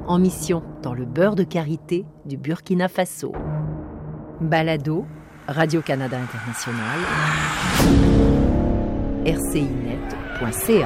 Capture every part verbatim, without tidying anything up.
en mission dans le beurre de karité du Burkina Faso. Balado, Radio-Canada International, r c i net point c a.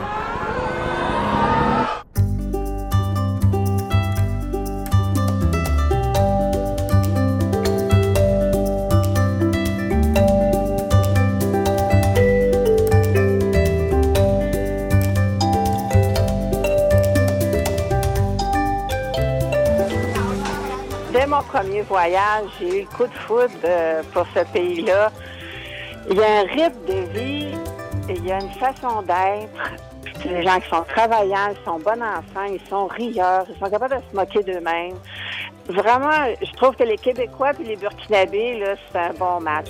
Dès mon premier voyage, j'ai eu le coup de foudre pour ce pays-là. Il y a un rythme de vie, il y a une façon d'être. C'est des gens qui sont travaillants, ils sont bons enfants, ils sont rieurs, ils sont capables de se moquer d'eux-mêmes. Vraiment, je trouve que les Québécois et les Burkinabés, là, c'est un bon match.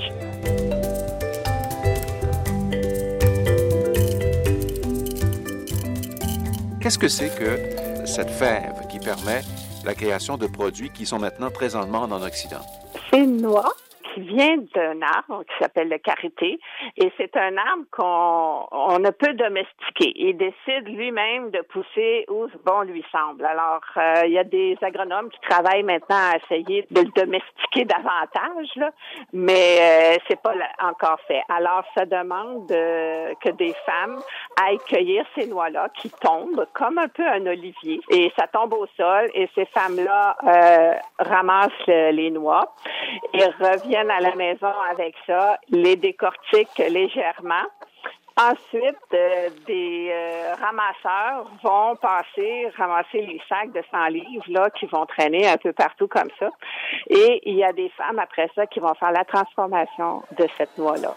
Qu'est-ce que c'est que cette fève qui permet la création de produits qui sont maintenant présentement en Occident? C'est une noix qui vient d'un arbre qui s'appelle le karité, et c'est un arbre qu'on on ne peut domestiquer. Il décide lui-même de pousser où bon lui semble. Alors, euh, il y a des agronomes qui travaillent maintenant à essayer de le domestiquer davantage, là, mais euh, c'est pas encore fait. Alors, ça demande euh, que des femmes aillent cueillir ces noix-là qui tombent comme un peu un olivier, et ça tombe au sol, et ces femmes-là euh, ramassent le, les noix et reviennent à la maison avec ça, les décortiquent légèrement. Ensuite, euh, des euh, ramasseurs vont passer, ramasser les sacs de cent livres là qui vont traîner un peu partout comme ça. Et il y a des femmes après ça qui vont faire la transformation de cette noix-là.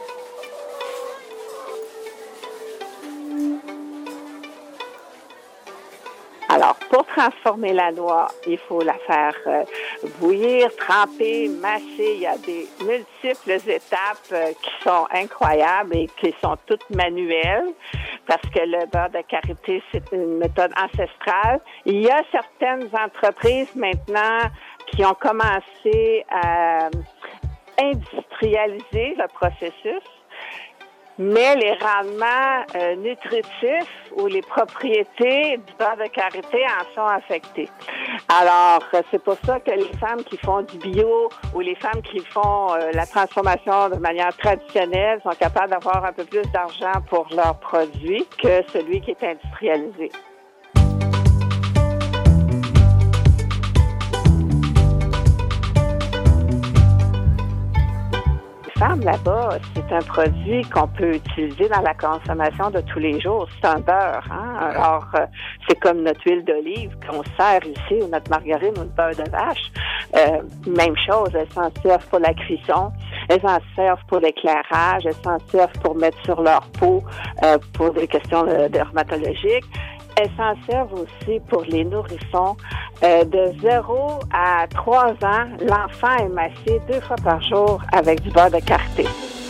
Alors, pour transformer la noix, il faut la faire euh, bouillir, tremper, mâcher. Il y a des multiples étapes euh, qui sont incroyables et qui sont toutes manuelles parce que le beurre de karité, c'est une méthode ancestrale. Il y a certaines entreprises maintenant qui ont commencé à industrialiser le processus. Mais les rendements euh, nutritifs ou les propriétés du beurre de karité en sont affectées. Alors, euh, c'est pour ça que les femmes qui font du bio ou les femmes qui font euh, la transformation de manière traditionnelle sont capables d'avoir un peu plus d'argent pour leurs produits que celui qui est industrialisé. Là-bas, c'est un produit qu'on peut utiliser dans la consommation de tous les jours. C'est un beurre, hein? Alors, euh, c'est comme notre huile d'olive qu'on sert ici, ou notre margarine ou le beurre de vache. Euh, même chose, elles s'en servent pour la cuisson, elles s'en servent pour l'éclairage, elles s'en servent pour mettre sur leur peau euh, pour des questions de, dermatologiques. Elles s'en servent aussi pour les nourrissons. Euh, de zéro à trois ans, l'enfant est massé deux fois par jour avec du beurre de karité.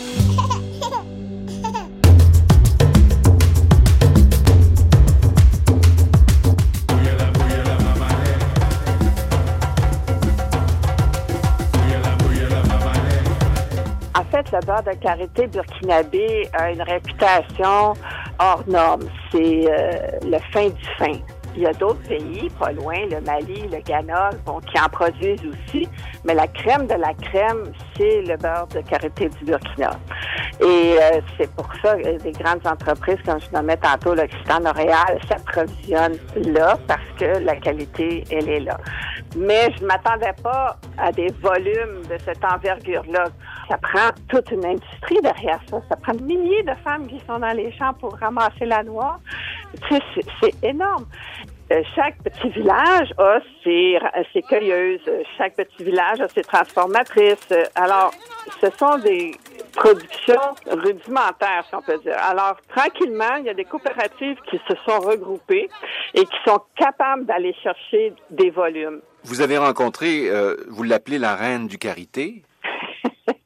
En fait, le beurre de karité burkinabé a une réputation hors norme. C'est euh, le fin du fin. Il y a d'autres pays, pas loin, le Mali, le Ghana, bon, qui en produisent aussi, mais la crème de la crème, c'est le beurre de karité du Burkina. Et euh, c'est pour ça que des grandes entreprises, comme je nommais tantôt, l'Occitan, Montréal, s'approvisionnent là parce que la qualité, elle est là. Mais je ne m'attendais pas à des volumes de cette envergure-là. Ça prend toute une industrie derrière ça. Ça prend des milliers de femmes qui sont dans les champs pour ramasser la noix. Tu sais, c'est, c'est énorme. Euh, chaque petit village a ses, ses cueilleuses. Chaque petit village a ses transformatrices. Alors, ce sont des productions rudimentaires, si on peut dire. Alors, tranquillement, il y a des coopératives qui se sont regroupées et qui sont capables d'aller chercher des volumes. Vous avez rencontré, euh, vous l'appelez la reine du karité?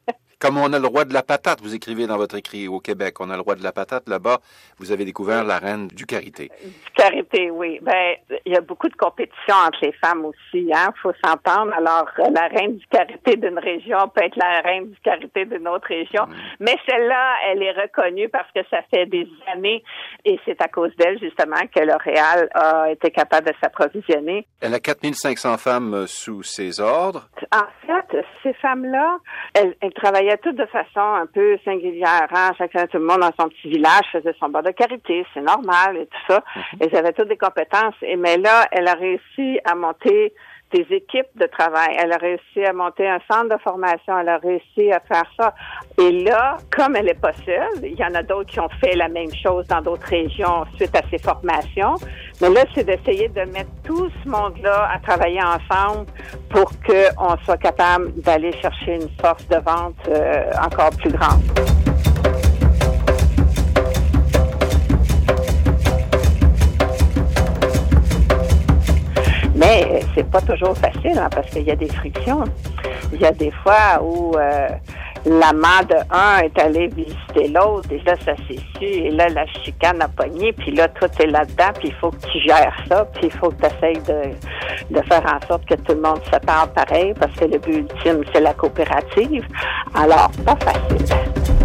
Comme on a le roi de la patate, vous écrivez dans votre écrit au Québec, on a le roi de la patate. Là-bas, vous avez découvert la reine du karité. Du karité, oui. Ben, il y a beaucoup de compétition entre les femmes aussi, hein. Faut s'entendre. Alors, la reine du karité d'une région peut être la reine du karité d'une autre région. Mmh. Mais celle-là, elle est reconnue parce que ça fait des années et c'est à cause d'elle, justement, que L'Oréal a été capable de s'approvisionner. Elle a quatre mille cinq cents femmes sous ses ordres. En fait, ces femmes-là, elles, elles travaillaient toutes de façon un peu singulière, hein. Chacun, tout le monde dans son petit village faisait son beurre de karité, c'est normal et tout ça. Mm-hmm. Elles avaient toutes des compétences. Et mais là, elle a réussi à monter des équipes de travail. Elle a réussi à monter un centre de formation. Elle a réussi à faire ça. Et là, comme elle n'est pas seule, il y en a d'autres qui ont fait la même chose dans d'autres régions suite à ces formations. Mais là, c'est d'essayer de mettre tout ce monde-là à travailler ensemble pour qu'on soit capable d'aller chercher une force de vente euh, encore plus grande. Mais c'est pas toujours facile, hein, parce qu'il y a des frictions. Il y a des fois où euh, l'amant de un est allé visiter l'autre, et là, ça s'est su, et là, la chicane a pogné, puis là, toi, t'es là-dedans, puis il faut que tu gères ça, puis il faut que tu essayes de, de faire en sorte que tout le monde se parle pareil, parce que le but ultime, c'est la coopérative. Alors, pas facile.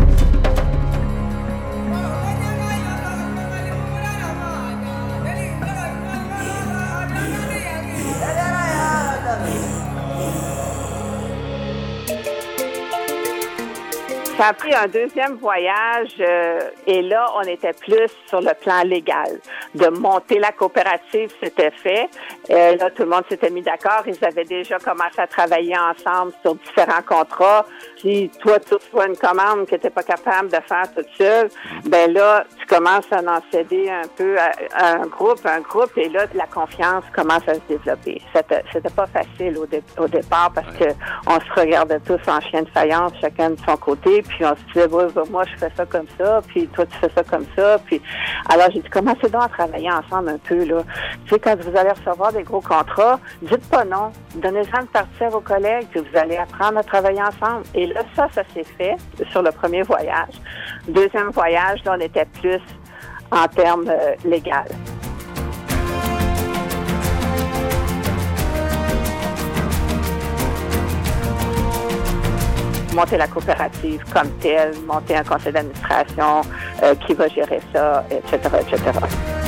Ça a pris un deuxième voyage euh, et là, on était plus sur le plan légal. De monter la coopérative, c'était fait. Euh, là, tout le monde s'était mis d'accord. Ils avaient déjà commencé à travailler ensemble sur différents contrats. Si toi, tu reçois une commande que tu n'es pas capable de faire toute seule, ben là, tu commences à en céder un peu à, à un groupe, un groupe, et là, la confiance commence à se développer. C'était, c'était pas facile au, dé, au départ parce que on se regardait tous en chien de faïence, chacun de son côté. Puis on se disait, ouais, moi, je fais ça comme ça, puis toi, tu fais ça comme ça. Puis alors, j'ai dit, commencez donc à travailler ensemble un peu, là. Tu sais, quand vous allez recevoir des gros contrats, dites pas non. Donnez-en une partie à vos collègues, puis vous allez apprendre à travailler ensemble. Et là, ça, ça s'est fait sur le premier voyage. Deuxième voyage, là, on était plus en termes euh, légaux. Monter la coopérative comme telle, monter un conseil d'administration euh, qui va gérer ça, et cetera, et cetera.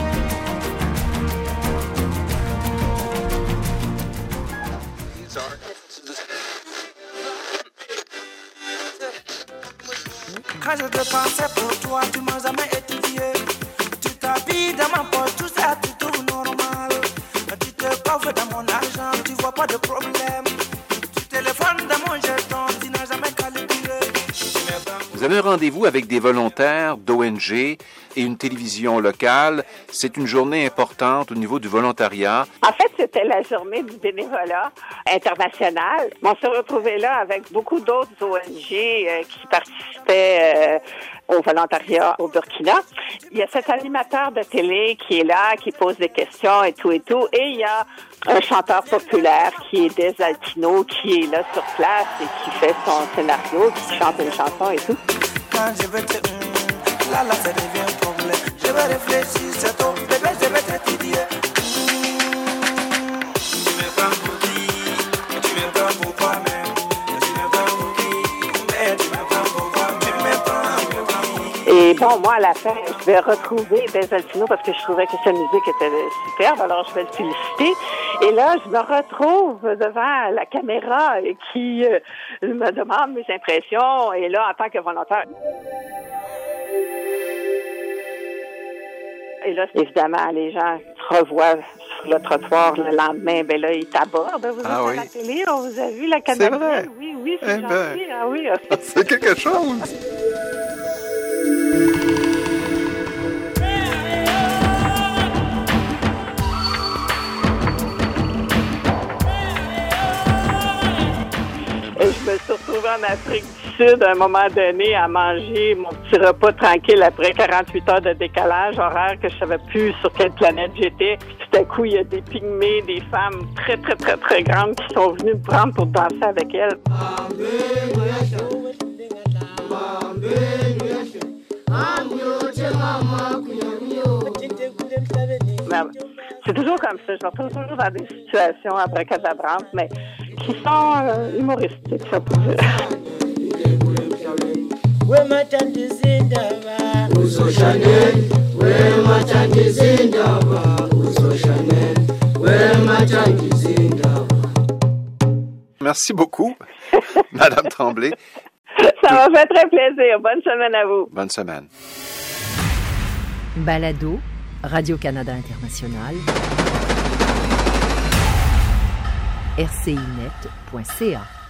Quand je te pensais pour toi, tu m'as jamais étudié. Tu t'habilles dans ma poche, tout ça, tout tout normal. Tu te coffres dans mon argent, tu vois pas de problème. Tu téléphones dans mon jeton, tu n'as jamais calculé. Vous avez un rendez-vous avec des volontaires d'O N G et une télévision locale. C'est une journée importante au niveau du volontariat. En fait, c'était la journée du bénévolat international. On se retrouvait là avec beaucoup d'autres O N G euh, qui participaient euh, au volontariat au Burkina. Il y a cet animateur de télé qui est là, qui pose des questions et tout et tout. Et il y a un chanteur populaire qui est Des Altino, qui est là sur place et qui fait son scénario, qui chante une chanson et tout. Quand je vais te... Là, là, ça devient un problème. Je vais réfléchir, c'est ton bébé, je vais t'étudier. Tu me prends pour qui? Tu me prends pour toi-même. Tu me prends pour qui? Mais tu me prends pour toi-même. Tu me prends pour qui? Et bon, moi, à la fin, je vais retrouver Des Altino parce que je trouvais que sa musique était superbe, alors je vais le féliciter. Et là, je me retrouve devant la caméra qui euh, me demande mes impressions, et là, en tant que volontaire. Et là, évidemment, les gens se revoient sur le trottoir le lendemain. Ben là, ils t'abordent. Vous ah êtes oui. à la télé, on vous a vu, la Canadienne. C'est vrai. Oui, oui, c'est eh gentil. ben, Ah oui. c'est quelque chose. Et je me suis retrouvée en Afrique du Sud à un moment donné à manger mon petit repas tranquille après quarante-huit heures de décalage horaire que je savais plus sur quelle planète j'étais. Puis tout à coup, il y a des pygmées, des femmes très, très, très, très grandes qui sont venues me prendre pour danser avec elles. Mais c'est toujours comme ça. Je me retrouve toujours dans des situations abracadabrantes, mais qui sont euh, humoristiques, ça pour dire. Merci beaucoup, Madame Tremblay. Ça m'a fait très plaisir. Bonne semaine à vous. Bonne semaine. Balado, Radio-Canada International, r c i net point c a